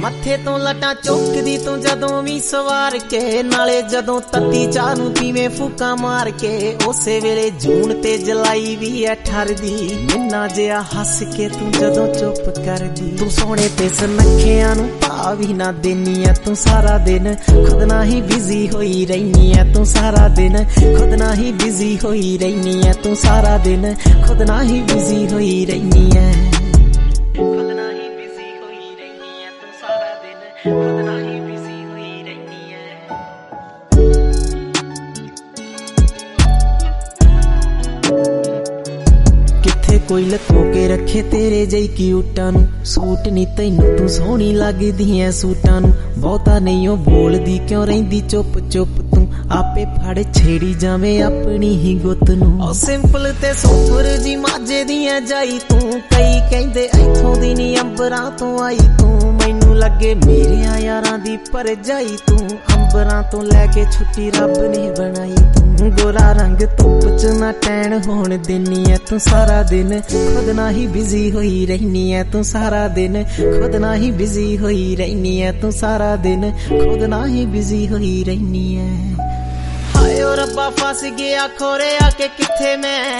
मत्थे तो लटा चुकदी तू जदों भी सवार के, नाले जदों तत्ती चाह नूं पीवे फूका मार के। उसे वेले जून ते जलाई भी है ठरदी, मिन्ना जिहा हस के तू जदों चुप करदी। तू सोहणे ते सनखियां नूं भा भी ना देनी है, तू सारा दिन खुद ना ही बिजी होई रहनी है। तू सारा दिन खुद ना ही बिजी होई रहनी है, तू सारा दिन खुद ना ही बिजी होई रहनी है। खुद ना ही बिजी होई रहनी है, तू सारा दिन खुद ना ही बिजी होई रहनी है। किथे कोई लको के रखे तेरे जई क्यूटां नूं, सूट नी तैनूं तू सोहणी लगदी ऐ सूटां नूं। बहुता नहीं ओ बोलदी क्यों रहिंदी चुप चुप, तू आपे फड़ छेड़ी जावे अपनी ही गुत नूं। ओ सिंपल ते सुपर जी माजे दी ऐ जाई तू, कई कहंदे इथों दी नी अंबरां तो आई तू। मैनू लगे मेरे यारां दी पर जाई तू, अंबरां तो लैके छुट्टी रब ने बनाई तू। गोरा रंग धुप च ना टैन होण देनी है, तू सारा दिन खुद ना ही बिजी होई रहनी है। तू सारा दिन खुद ना ही बिजी होई रहनी है, तू सारा दिन खुद ना ही बिजी होई रहनी है। हाय ओ रब्बा फस गया खोरे आके किथे मैं,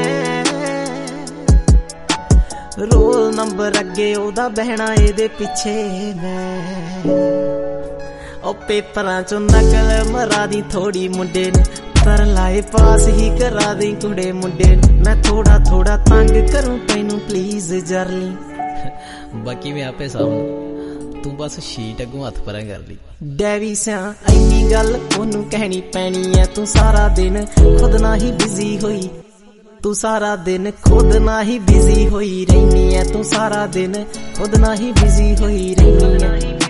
रोल नंबर अगे ओदा बहना एदे पिछे मैं। ओ पेपरां चों नकल मरा दी थोड़ी मुंडे ने, तर लाए पास ही करा दी कुड़े मुंडे ने। मैं थोड़ा थोड़ा तंग करूं तैनू प्लीज जरली, बाकी मैं आपे सामने, तू बस शीट अगों हथ परा कर ली। डैवी सिया इन्नी गल ओनू कहनी पैनी है, तू सारा दिन खुद ना ही बिजी होई, तू सारा दिन खुद ना ही बिजी होई रहनी है। तू सारा दिन खुद ना ही बिजी होई रहनी है।